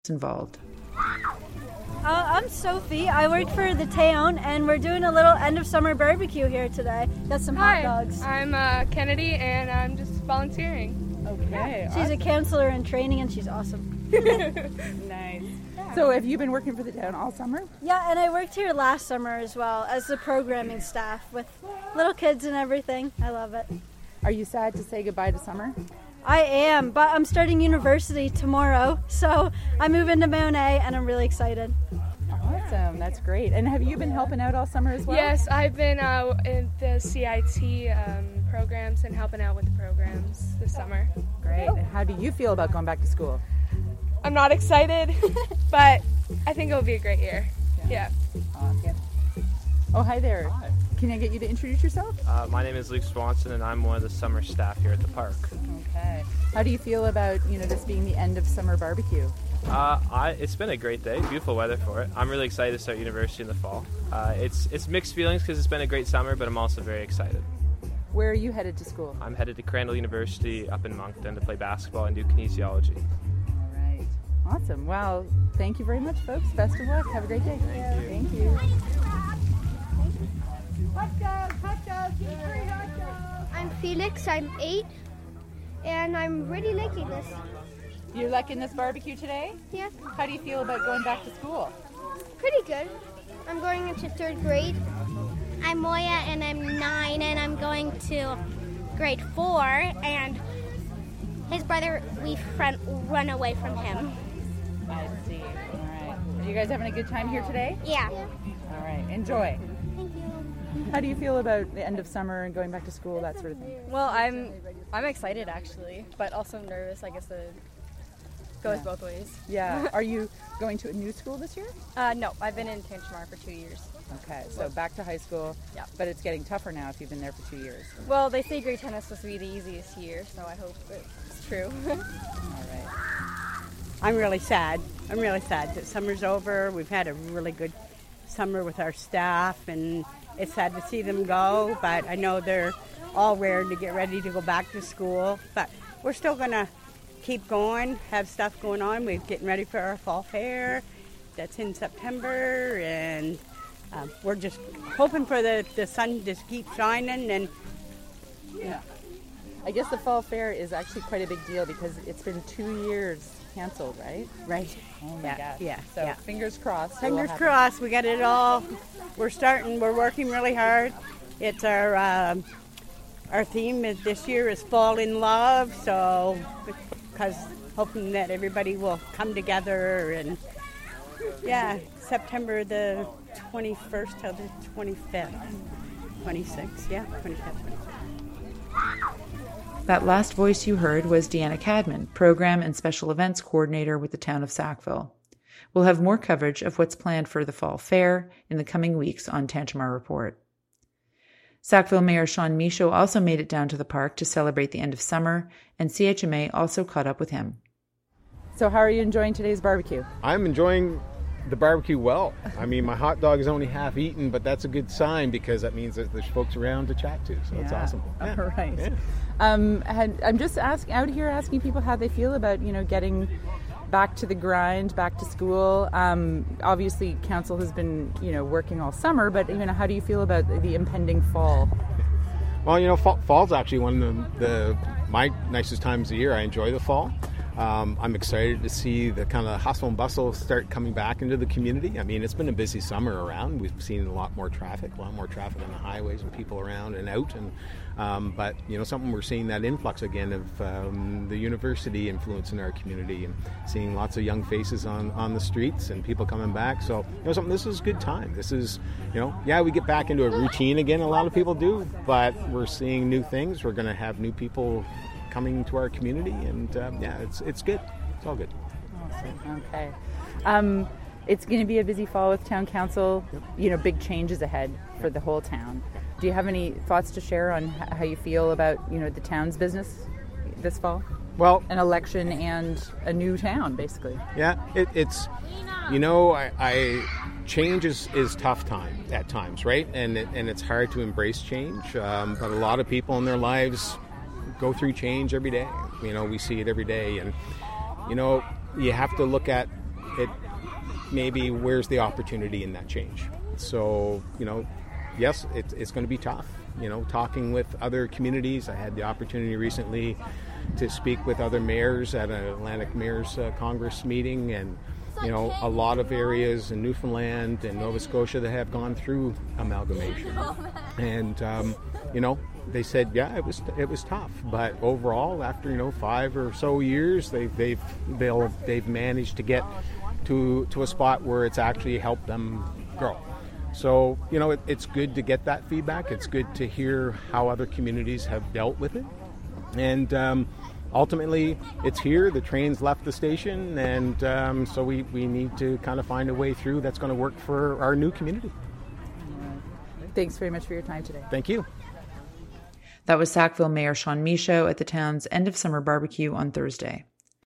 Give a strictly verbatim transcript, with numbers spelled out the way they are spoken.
involved. Uh, I'm Sophie. I work for the town, and we're doing a little end of summer barbecue here today. Got some Hi, hot dogs. I'm uh, Kennedy, and I'm just volunteering. Okay. She's awesome. A counselor in training, and she's awesome. Nice. Yeah. So have you been working for the town all summer? Yeah, and I worked here last summer as well as the programming staff with little kids and everything. I love it. Are you sad to say goodbye to summer? I am, but I'm starting university tomorrow, so I move into Monet, and I'm really excited. Awesome, that's great. And have you been helping out all summer as well? Yes, I've been uh, in the C I T um, programs and helping out with the programs this summer. Great. And how do you feel about going back to school? I'm not excited, but I think it'll be a great year. Yeah. yeah. Awesome. Oh, hi there. Hi. Can I get you to introduce yourself? Uh, my name is Luke Swanson, and I'm one of the summer staff here at the park. Okay. How do you feel about, you know, this being the end of summer barbecue? Uh, I, it's been a great day, beautiful weather for it. I'm really excited to start university in the fall. Uh, it's it's mixed feelings because it's been a great summer, but I'm also very excited. Where are you headed to school? I'm headed to Crandall University up in Moncton to play basketball and do kinesiology. All right. Awesome. Well, thank you very much, folks. Best of luck. Have a great day. Thank you. Thank you. Hot dogs, hot dogs, give me three hot dogs. I'm Felix, I'm eight, and I'm really liking this. You're liking this barbecue today? Yeah. How do you feel about going back to school? Pretty good. I'm going into third grade. I'm Moya, and I'm nine, and I'm going to grade four, and his brother, we run, run away from him. I see. All right. Are you guys having a good time here today? Yeah. All right. Enjoy. Thank you. How do you feel about the end of summer and going back to school, that sort of thing? Well, I'm I'm excited actually, but also nervous. I guess it goes yeah. both ways. Yeah. Are you going to a new school this year? Uh, no, I've been in Tantramar for two years. Okay, so back to high school. Yeah. But it's getting tougher now if you've been there for two years. Well, they say grade ten is supposed to be the easiest year, so I hope it's true. All right. I'm really sad. I'm really sad that summer's over. We've had a really good summer with our staff, and it's sad to see them go, but I know they're all raring to get ready to go back to school. But we're still going to keep going, have stuff going on. We're getting ready for our fall fair. That's in September, and uh, we're just hoping for the, the sun to keep shining. And yeah. I guess the fall fair is actually quite a big deal because it's been two years canceled, right? Right. Oh my yeah, gosh. Yeah. So yeah. fingers crossed. Fingers crossed. We got it all. We're starting. We're working really hard. It's our uh, our theme is, this year is fall in love. So because hoping that everybody will come together, and yeah, September the twenty-first till the twenty-fifth, twenty-sixth. Yeah, twenty-fifth. That last voice you heard was Deanna Cadman, Program and Special Events Coordinator with the town of Sackville. We'll have more coverage of what's planned for the Fall Fair in the coming weeks on Tantramar Report. Sackville Mayor Sean Michaud also made it down to the park to celebrate the end of summer, and C H M A also caught up with him. So how are you enjoying today's barbecue? I'm enjoying the barbecue well. I mean, my hot dog is only half eaten, but that's a good sign because that means that there's folks around to chat to, so it's yeah. awesome. Yeah. All right. Yeah. Um, had, I'm just asking out here asking people how they feel about, you know, getting back to the grind, back to school. Um, obviously, council has been, you know, working all summer, but, you know, how do you feel about the impending fall? Well, you know, fall, fall's actually one of the, the my nicest times of the year. I enjoy the fall. Um, I'm excited to see the kind of hustle and bustle start coming back into the community. I mean, it's been a busy summer around. We've seen a lot more traffic, a lot more traffic on the highways and people around and out. And um, but, you know, something we're seeing that influx again of um, the university influence in our community and seeing lots of young faces on, on the streets and people coming back. So, you know, something, this is a good time. This is, you know, yeah, we get back into a routine again. A lot of people do, but we're seeing new things. We're going to have new people coming to our community, and um, yeah, it's it's good. It's all good. Awesome. Okay. Um, it's going to be a busy fall with town council. Yep. You know, big changes ahead for the whole town. Do you have any thoughts to share on how you feel about, you know, the town's business this fall? Well, an election and a new town, basically. Yeah, it, it's, you know, I, I change is, is tough time at times, right? And it, and it's hard to embrace change. Um, but a lot of people in their lives go through change every day. You know, we see it every day, and you know, you have to look at it maybe where's the opportunity in that change? So, you know, yes, it, it's going to be tough. You know, talking with other communities, I had the opportunity recently to speak with other mayors at an Atlantic Mayors uh, Congress meeting, and you know, a lot of areas in Newfoundland and Nova Scotia that have gone through amalgamation, and um, you know, they said, yeah, it was it was tough, but overall, after you know five or so years, they've they've they'll, they've managed to get to to a spot where it's actually helped them grow. So you know, it, it's good to get that feedback. It's good to hear how other communities have dealt with it, and um, ultimately, it's here. The train's left the station, and um, so we, we need to kind of find a way through that's going to work for our new community. Thanks very much for your time today. Thank you. That was Sackville Mayor Sean Michaud at the town's end of summer barbecue on Thursday.